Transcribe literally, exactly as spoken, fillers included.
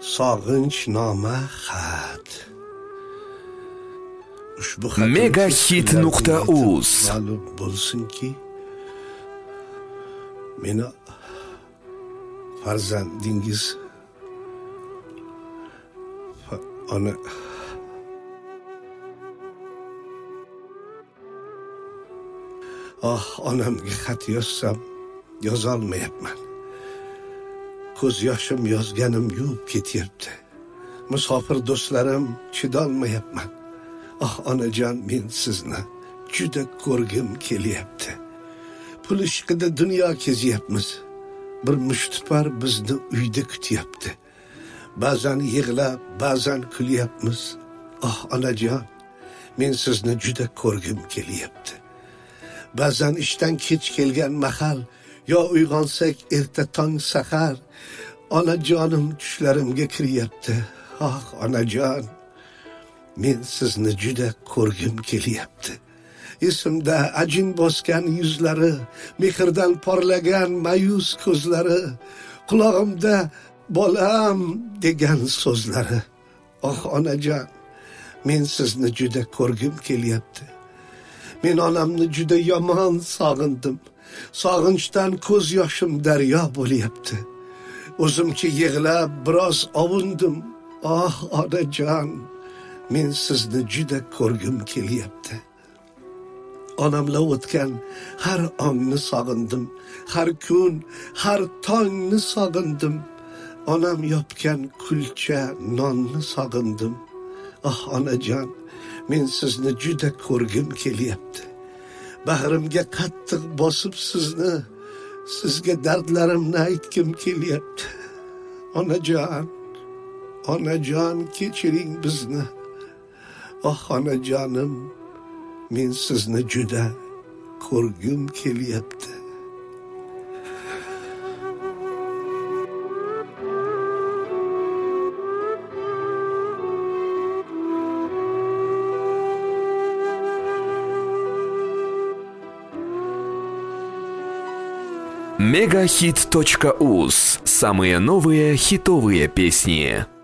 sog'inchnoma xat. Ushbu xat megahit nuqta uz ma'lum bo'lsinki, meni farzandingiz ona oh onamga xat yozsam yozolmayapman. Ko'z yoshim yozganim yuvib ketyapti. Musofir do'stlarim chidolmayapman. Ah onajon, men sizni juda ko'rgim kelyapti. Pul ishqida dunyo kezyapmiz. Bir mushtipar bizni uyda kutyapti. Ba'zan yig'lab, ba'zan kulyapmiz. Ah onajon, men sizni juda ko'rgim kelyapti. Ba'zan ishdan kech kelgan mahal, yo uyg'onsak erta tong sahar, onajonim tushlarimga kiryapti. Ah onajon, men sizni juda ko'rgim kelyapti. Esimda ajin bosgan yuzlari, mehrdan porlagan mayus ko'zlari, qulog'imda bolam degan so'zlari. Oh onajon, men sizni juda ko'rgim kelyapti. Men onamni juda yomon sog'indim. Sog'inchdan ko'z yoshim daryo bo'lyapti. O'zimcha yig'lab biroz ovundim. Ah onajon, men sizni juda ko'rgim kelyapti. Onamla o'tgan har ongni sog'indim. Har kun, har tongni sog'indim. Onam yopgan kulcha nonni sog'indim. Ah onajon, men sizni juda ko'rgim kelyapti. Bag'rimga qattiq bosib sizni, sizga dardlarimni aytgim kelyapti. Onajon, onajon kechiring bizni. Oh onajonim, men sizni juda ko'rgim kelyapti. мегахит точка уз. Самые новые хитовые песни.